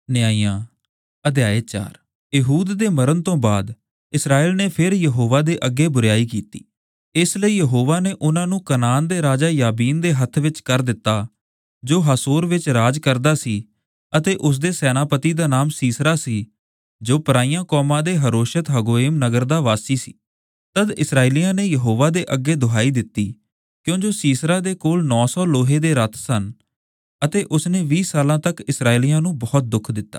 ਨਿਆਂਇਆਂ ਅਧਿਆਇ 4। ਇਹੂਦ ਦੇ ਮਰਨ ਤੋਂ ਬਾਅਦ ਇਸਰਾਏਲ ਨੇ ਫਿਰ ਯਹੋਵਾ ਦੇ ਅੱਗੇ ਬੁਰਿਆਈ ਕੀਤੀ। ਇਸ ਲਈ ਯਹੋਵਾ ਨੇ ਉਹਨਾਂ ਨੂੰ ਕਨਾਨ ਦੇ ਰਾਜਾ ਯਾਬੀਨ ਦੇ ਹੱਥ ਵਿੱਚ ਕਰ ਦਿੱਤਾ, ਜੋ ਹਾਸੋਰ ਵਿੱਚ ਰਾਜ ਕਰਦਾ ਸੀ, ਅਤੇ ਉਸਦੇ ਸੈਨਾਪਤੀ ਦਾ ਨਾਮ ਸੀਸਰਾ ਸੀ, ਜੋ ਪਰਾਈਆਂ ਕੌਮਾਂ ਦੇ ਹਰੋਸ਼ਤ ਹਗੋਇਮ ਨਗਰ ਦਾ ਵਾਸੀ ਸੀ। ਤਦ ਇਸਰਾਏਲੀਆਂ ਨੇ ਯਹੋਵਾ ਦੇ ਅੱਗੇ ਦੁਹਾਈ ਦਿੱਤੀ, ਕਿਉਂ ਜੋ ਸੀਸਰਾ ਦੇ ਕੋਲ 900 ਲੋਹੇ ਦੇ ਰੱਥ ਸਨ, ਅਤੇ ਉਸਨੇ 20 ਸਾਲਾਂ ਤੱਕ ਇਸਰਾਏਲੀਆਂ ਨੂੰ ਬਹੁਤ ਦੁੱਖ ਦਿੱਤਾ।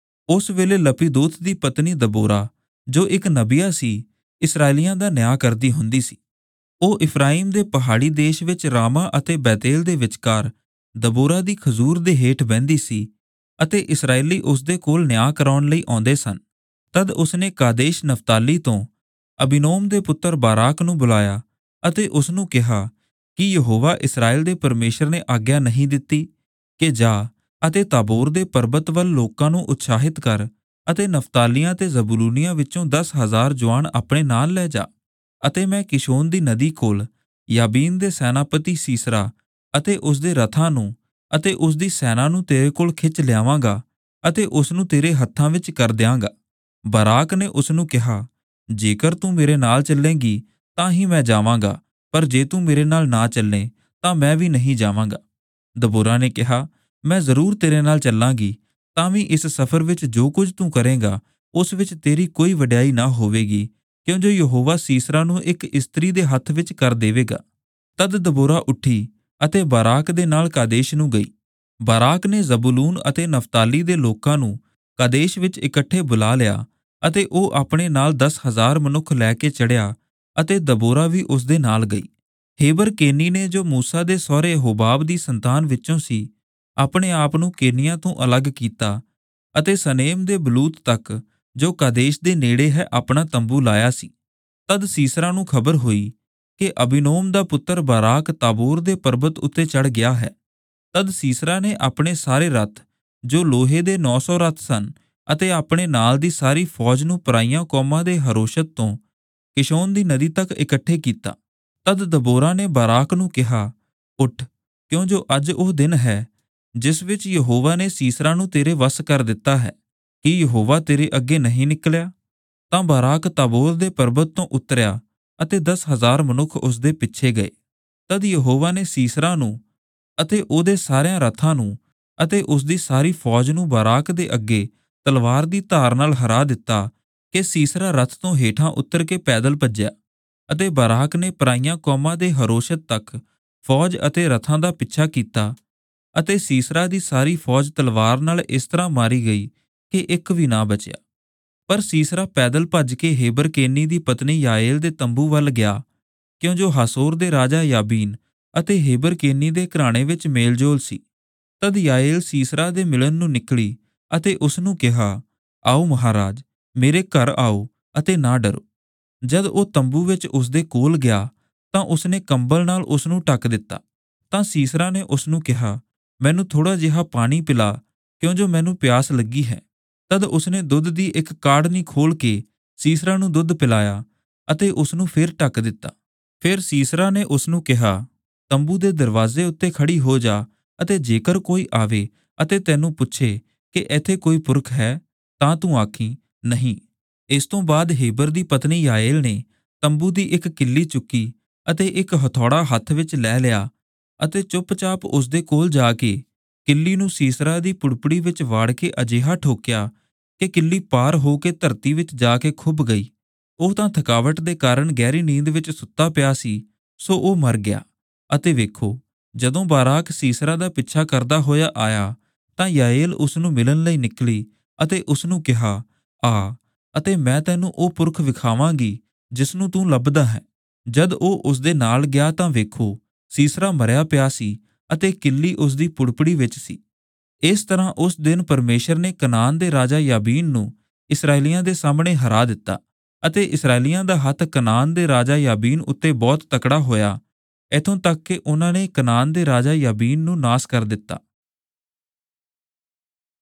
ਉਸ ਵੇਲੇ ਲਪੀਦੋਤ ਦੀ ਪਤਨੀ ਦਬੋਰਾ, ਜੋ ਇੱਕ ਨਬੀਆ ਸੀ, ਇਸਰਾਏਲੀਆਂ ਦਾ ਨਿਆਂ ਕਰਦੀ ਹੁੰਦੀ ਸੀ। ਉਹ ਇਫਰਾਈਮ ਦੇ ਪਹਾੜੀ ਦੇਸ਼ ਵਿੱਚ ਰਾਮਾ ਅਤੇ ਬੈਤੇਲ ਦੇ ਵਿਚਕਾਰ ਦਬੋਰਾ ਦੀ ਖਜੂਰ ਦੇ ਹੇਠ ਬਹਿੰਦੀ ਸੀ, ਅਤੇ ਇਸਰਾਏਲੀ ਉਸਦੇ ਕੋਲ ਨਿਆਂ ਕਰਾਉਣ ਲਈ ਆਉਂਦੇ ਸਨ। ਤਦ ਉਸਨੇ ਕਾਦੇਸ਼ ਨਫਤਾਲੀ ਤੋਂ ਅਬੀਨੋਮ ਦੇ ਪੁੱਤਰ ਬਾਰਾਕ ਨੂੰ ਬੁਲਾਇਆ ਅਤੇ ਉਸਨੂੰ ਕਿਹਾ ਕਿ ਯਹੋਵਾ ਇਸਰਾਏਲ ਦੇ ਪਰਮੇਸ਼ਰ ਨੇ ਆਗਿਆ ਨਹੀਂ ਦਿੱਤੀ ਕਿ ਜਾ ਅਤੇ ਤਾਬੋਰ ਦੇ ਪਰਬਤ ਵੱਲ ਲੋਕਾਂ ਨੂੰ ਉਤਸ਼ਾਹਿਤ ਕਰ, ਅਤੇ ਨਫਤਾਲੀਆਂ ਤੇ ਜ਼ਬੂਲੂਨੀਆਂ ਵਿੱਚੋਂ 10,000 ਜਵਾਨ ਆਪਣੇ ਨਾਲ ਲੈ ਜਾ, ਅਤੇ ਮੈਂ ਕਿਸ਼ੋਨ ਦੀ ਨਦੀ ਕੋਲ ਯਾਬੀਨ ਦੇ ਸੈਨਾਪਤੀ ਸੀਸਰਾ ਅਤੇ ਉਸਦੇ ਰਥਾਂ ਨੂੰ ਅਤੇ ਉਸਦੀ ਸੈਨਾ ਨੂੰ ਤੇਰੇ ਕੋਲ ਖਿੱਚ ਲਿਆਵਾਂਗਾ, ਅਤੇ ਉਸਨੂੰ ਤੇਰੇ ਹੱਥਾਂ ਵਿੱਚ ਕਰ ਦਿਆਂਗਾ। ਬਾਰਾਕ ਨੇ ਉਸਨੂੰ ਕਿਹਾ, ਜੇਕਰ ਤੂੰ ਮੇਰੇ ਨਾਲ ਚੱਲੇਂਗੀ ਤਾਂ ਹੀ ਮੈਂ ਜਾਵਾਂਗਾ, ਪਰ ਜੇ ਤੂੰ ਮੇਰੇ ਨਾਲ ਨਾ ਚੱਲੇ ਤਾਂ ਮੈਂ ਵੀ ਨਹੀਂ ਜਾਵਾਂਗਾ। ਦਬੋਰਾ ਨੇ ਕਿਹਾ, ਮੈਂ ਜ਼ਰੂਰ ਤੇਰੇ ਨਾਲ ਚੱਲਾਂਗੀ, ਤਾਂ ਵੀ ਇਸ ਸਫ਼ਰ ਵਿੱਚ ਜੋ ਕੁਝ ਤੂੰ ਕਰੇਂਗਾ ਉਸ ਵਿੱਚ ਤੇਰੀ ਕੋਈ ਵਡਿਆਈ ਨਾ ਹੋਵੇਗੀ, ਕਿਉਂ ਜੋ ਯਹੋਵਾ ਸੀਸਰਾ ਨੂੰ ਇੱਕ ਇਸਤਰੀ ਦੇ ਹੱਥ ਵਿੱਚ ਕਰ ਦੇਵੇਗਾ। ਤਦ ਦਬੋਰਾ ਉੱਠੀ ਅਤੇ ਬਾਰਾਕ ਦੇ ਨਾਲ ਕਾਦੇਸ਼ ਨੂੰ ਗਈ। ਬਾਰਾਕ ਨੇ ਜ਼ਬੂਲੂਨ ਅਤੇ ਨਫਤਾਲੀ ਦੇ ਲੋਕਾਂ ਨੂੰ ਕਾਦੇਸ਼ ਵਿੱਚ ਇਕੱਠੇ ਬੁਲਾ ਲਿਆ, ਅਤੇ ਉਹ ਆਪਣੇ ਨਾਲ 10,000 ਮਨੁੱਖ ਲੈ ਕੇ ਚੜ੍ਹਿਆ, ਅਤੇ ਦਬੋਰਾ ਵੀ ਉਸਦੇ ਨਾਲ ਗਈ। ਹੇਬਰ ਕੇਨੀ ਨੇ, ਜੋ ਮੂਸਾ ਦੇ ਸਹੁਰੇ ਹੋਬਾਬ ਦੀ ਸੰਤਾਨ ਵਿੱਚੋਂ ਸੀ, ਆਪਣੇ ਆਪ ਨੂੰ ਕੇਨੀਆਂ ਤੋਂ ਅਲੱਗ ਕੀਤਾ, ਅਤੇ ਸਨੇਮ ਦੇ ਬਲੂਤ ਤੱਕ, ਜੋ ਕਾਦੇਸ਼ ਦੇ ਨੇੜੇ ਹੈ, ਆਪਣਾ ਤੰਬੂ ਲਾਇਆ ਸੀ। ਤਦ ਸੀਸਰਾ ਨੂੰ ਖਬਰ ਹੋਈ ਕਿ ਅਬੀਨੋਮ ਦਾ ਪੁੱਤਰ ਬਾਰਾਕ ਤਾਬੋਰ ਦੇ ਪਰਬਤ ਉੱਤੇ ਚੜ੍ਹ ਗਿਆ ਹੈ। ਤਦ ਸੀਸਰਾ ਨੇ ਆਪਣੇ ਸਾਰੇ ਰੱਥ, ਜੋ ਲੋਹੇ ਦੇ 900 ਰੱਥ ਸਨ, ਅਤੇ ਆਪਣੇ ਨਾਲ ਦੀ ਸਾਰੀ ਫੌਜ ਨੂੰ ਪਰਾਈਆਂ ਕੌਮਾਂ ਦੇ ਹਰੋਸ਼ਤ ਤੋਂ ਕਿਸ਼ੋਨ ਦੀ ਨਦੀ ਤੱਕ ਇਕੱਠੇ ਕੀਤਾ। ਤਦ ਦਬੋਰਾ ਨੇ ਬਾਰਾਕ ਨੂੰ ਕਿਹਾ, ਉੱਠ, ਕਿਉਂ ਜੋ ਅੱਜ ਉਹ ਦਿਨ ਹੈ ਜਿਸ ਵਿੱਚ ਯਹੋਵਾ ਨੇ ਸੀਸਰਾ ਨੂੰ ਤੇਰੇ ਵੱਸ ਕਰ ਦਿੱਤਾ ਹੈ। ਕੀ ਯਹੋਵਾ ਤੇਰੇ ਅੱਗੇ ਨਹੀਂ ਨਿਕਲਿਆ? ਤਾਂ ਬਾਰਾਕ ਤਾਬੋਰ ਦੇ ਪਰਬਤ ਤੋਂ ਉਤਰਿਆ, ਅਤੇ 10,000 ਮਨੁੱਖ ਉਸਦੇ ਪਿੱਛੇ ਗਏ। ਤਦ ਯਹੋਵਾ ਨੇ ਸੀਸਰਾ ਨੂੰ ਅਤੇ ਉਹਦੇ ਸਾਰਿਆਂ ਰੱਥਾਂ ਨੂੰ ਅਤੇ ਉਸਦੀ ਸਾਰੀ ਫੌਜ ਨੂੰ ਬਾਰਾਕ ਦੇ ਅੱਗੇ ਤਲਵਾਰ ਦੀ ਧਾਰ ਨਾਲ ਹਰਾ ਦਿੱਤਾ, ਕਿ ਸੀਸਰਾ ਰੱਥ ਤੋਂ ਹੇਠਾਂ ਉਤਰ ਕੇ ਪੈਦਲ ਭੱਜਿਆ। ਅਤੇ ਬਾਰਾਕ ਨੇ ਪਰਾਈਆਂ ਕੌਮਾਂ ਦੇ ਹਰੋਸ਼ਤ ਤੱਕ ਫੌਜ ਅਤੇ ਰੱਥਾਂ ਦਾ ਪਿੱਛਾ ਕੀਤਾ, ਅਤੇ ਸੀਸਰਾ ਦੀ ਸਾਰੀ ਫੌਜ ਤਲਵਾਰ ਨਾਲ ਇਸ ਤਰ੍ਹਾਂ ਮਾਰੀ ਗਈ ਕਿ ਇੱਕ ਵੀ ਨਾ ਬਚਿਆ। ਪਰ ਸੀਸਰਾ ਪੈਦਲ ਭੱਜ ਕੇ ਹੇਬਰ ਕੇਨੀ ਦੀ ਪਤਨੀ ਯਾਏਲ ਦੇ ਤੰਬੂ ਵੱਲ ਗਿਆ, ਕਿਉਂ ਜੋ ਹਾਸੋਰ ਦੇ ਰਾਜਾ ਯਾਬੀਨ ਅਤੇ ਹੇਬਰ ਕੇਨੀ ਦੇ ਘਰਾਣੇ ਵਿੱਚ ਮੇਲਜੋਲ ਸੀ। ਤਦ ਯਾਏਲ ਸੀਸਰਾ ਦੇ ਮਿਲਣ ਨੂੰ ਨਿਕਲੀ, ਅਤੇ ਉਸਨੂੰ ਕਿਹਾ, ਆਓ ਮਹਾਰਾਜ, ਮੇਰੇ ਘਰ ਆਓ ਅਤੇ ਨਾ ਡਰੋ। ਜਦ ਉਹ ਤੰਬੂ ਵਿੱਚ ਉਸਦੇ ਕੋਲ ਗਿਆ ਤਾਂ ਉਸਨੇ ਕੰਬਲ ਨਾਲ ਉਸਨੂੰ ਢੱਕ ਦਿੱਤਾ। ਤਾਂ ਸੀਸਰਾ ਨੇ ਉਸਨੂੰ ਕਿਹਾ, ਮੈਨੂੰ ਥੋੜ੍ਹਾ ਜਿਹਾ ਪਾਣੀ ਪਿਲਾ, ਕਿਉਂ ਜੋ ਮੈਨੂੰ ਪਿਆਸ ਲੱਗੀ ਹੈ। ਤਦ ਉਸਨੇ ਦੁੱਧ ਦੀ ਇੱਕ ਕਾੜ੍ਹਨੀ ਖੋਲ੍ਹ ਕੇ ਸੀਸਰਾ ਨੂੰ ਦੁੱਧ ਪਿਲਾਇਆ, ਅਤੇ ਉਸਨੂੰ ਫਿਰ ਢੱਕ ਦਿੱਤਾ। ਫਿਰ ਸੀਸਰਾ ਨੇ ਉਸਨੂੰ ਕਿਹਾ, ਤੰਬੂ ਦੇ ਦਰਵਾਜ਼ੇ ਉੱਤੇ ਖੜੀ ਹੋ ਜਾ, ਅਤੇ ਜੇਕਰ ਕੋਈ ਆਵੇ ਅਤੇ ਤੈਨੂੰ ਪੁੱਛੇ ਕਿ ਇੱਥੇ ਕੋਈ ਪੁਰਖ ਹੈ, ਤਾਂ ਤੂੰ ਆਖੀਂ, ਨਹੀਂ। ਇਸ ਤੋਂ ਬਾਅਦ ਹੇਬਰ ਦੀ ਪਤਨੀ ਯਾਏਲ ਨੇ ਤੰਬੂ ਦੀ ਇੱਕ ਕਿੱਲੀ ਚੁੱਕੀ, ਅਤੇ ਇੱਕ ਹਥੌੜਾ ਹੱਥ ਵਿੱਚ ਲੈ ਲਿਆ, ਅਤੇ ਚੁੱਪਚਾਪ ਉਸਦੇ ਕੋਲ ਜਾ ਕੇ ਕਿੱਲੀ ਨੂੰ ਸੀਸਰਾ ਦੀ ਪੁੜਪੜੀ ਵਿੱਚ ਵਾੜ ਕੇ ਅਜਿਹਾ ਠੋਕਿਆ ਕਿ ਕਿੱਲੀ ਪਾਰ ਹੋ ਕੇ ਧਰਤੀ ਵਿੱਚ ਜਾ ਕੇ ਖੁੱਭ ਗਈ। ਉਹ ਤਾਂ ਥਕਾਵਟ ਦੇ ਕਾਰਨ ਗਹਿਰੀ ਨੀਂਦ ਵਿੱਚ ਸੁੱਤਾ ਪਿਆ ਸੀ, ਸੋ ਉਹ ਮਰ ਗਿਆ। ਅਤੇ ਵੇਖੋ, ਜਦੋਂ ਬਾਰਾਕ ਸੀਸਰਾ ਦਾ ਪਿੱਛਾ ਕਰਦਾ ਹੋਇਆ ਆਇਆ, ਤਾਂ ਯਾਏਲ ਉਸਨੂੰ ਮਿਲਣ ਲਈ ਨਿਕਲੀ, ਅਤੇ ਉਸਨੂੰ ਕਿਹਾ, ਆ, ਅਤੇ ਮੈਂ ਤੈਨੂੰ ਉਹ ਪੁਰਖ ਵਿਖਾਵਾਂਗੀ ਜਿਸਨੂੰ ਤੂੰ ਲੱਭਦਾ ਹੈ। ਜਦ ਉਹ ਉਸਦੇ ਨਾਲ ਗਿਆ ਤਾਂ ਵੇਖੋ, ਸੀਸਰਾ ਮਰਿਆ ਪਿਆ ਸੀ, ਅਤੇ ਕਿੱਲੀ ਉਸਦੀ ਪੁੜਪੜੀ ਵਿੱਚ ਸੀ। ਇਸ ਤਰ੍ਹਾਂ ਉਸ ਦਿਨ ਪਰਮੇਸ਼ਰ ਨੇ ਕਨਾਨ ਦੇ ਰਾਜਾ ਯਾਬੀਨ ਨੂੰ ਇਸਰਾਏਲੀਆਂ ਦੇ ਸਾਹਮਣੇ ਹਰਾ ਦਿੱਤਾ, ਅਤੇ ਇਸਰਾਏਲੀਆਂ ਦਾ ਹੱਥ ਕਨਾਨ ਦੇ ਰਾਜਾ ਯਾਬੀਨ ਉੱਤੇ ਬਹੁਤ ਤਕੜਾ ਹੋਇਆ, ਇੱਥੋਂ ਤੱਕ ਕਿ ਉਹਨਾਂ ਨੇ ਕਨਾਨ ਦੇ ਰਾਜਾ ਯਾਬੀਨ ਨੂੰ ਨਾਸ ਕਰ ਦਿੱਤਾ।